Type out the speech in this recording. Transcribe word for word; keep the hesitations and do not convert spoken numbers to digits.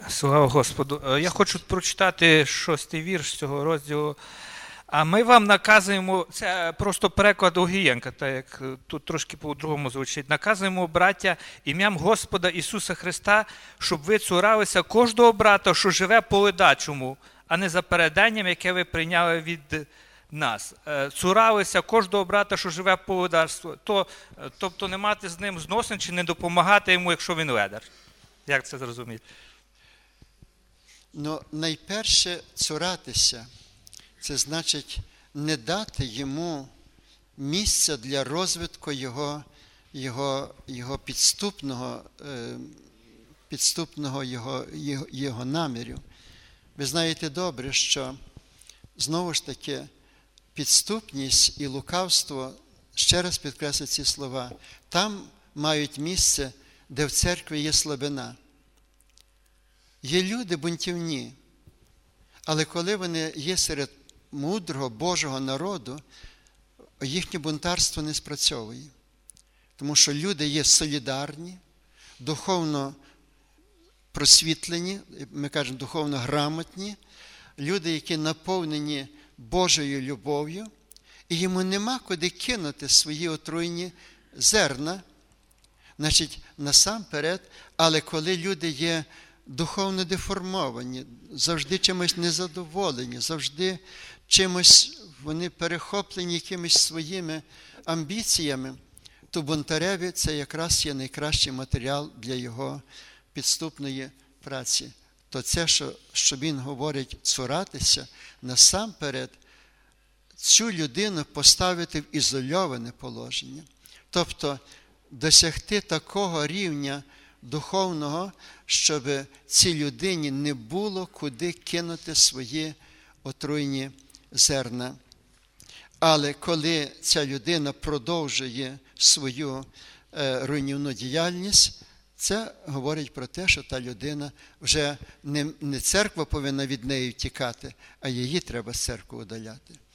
Слава Господу. Я хочу прочитати шостий вірш цього розділу. А ми вам наказуємо, це просто переклад Огієнка, так як тут трошки по-другому звучить. Наказуємо, браття, ім'ям Господа Ісуса Христа, щоб ви цуралися кожного брата, що живе по ледачому, а не за переданням, яке ви прийняли від нас. Цуралися кожного брата, що живе по ледарству, то, тобто не мати з ним зносин чи не допомагати йому, якщо він ледар. Як це зрозуміти? Ну, найперше цуратися, це значить не дати йому місця для розвитку його, його, його підступного, підступного його, його, його намірів. Ви знаєте добре, що знову ж таки підступність і лукавство, ще раз підкреслю ці слова, там мають місце, де в церкві є слабина. Є люди бунтівні, але коли вони є серед мудрого Божого народу, їхнє бунтарство не спрацьовує. Тому що люди є солідарні, духовно просвітлені, ми кажемо духовно грамотні, люди, які наповнені Божою любов'ю, і йому нема куди кинути свої отруйні зерна, значить, насамперед, але коли люди є духовно деформовані, завжди чимось незадоволені, завжди чимось вони перехоплені якимись своїми амбіціями, то бунтареві це якраз є найкращий матеріал для його підступної праці. То це, що, що він говорить цуратися, насамперед цю людину поставити в ізольоване положення. Тобто досягти такого рівня духовного, щоб цій людині не було куди кинути свої отруйні зерна. Але коли ця людина продовжує свою е, руйнівну діяльність, це говорить про те, що та людина вже не, не церква повинна від неї втікати, а її треба з церкви удаляти.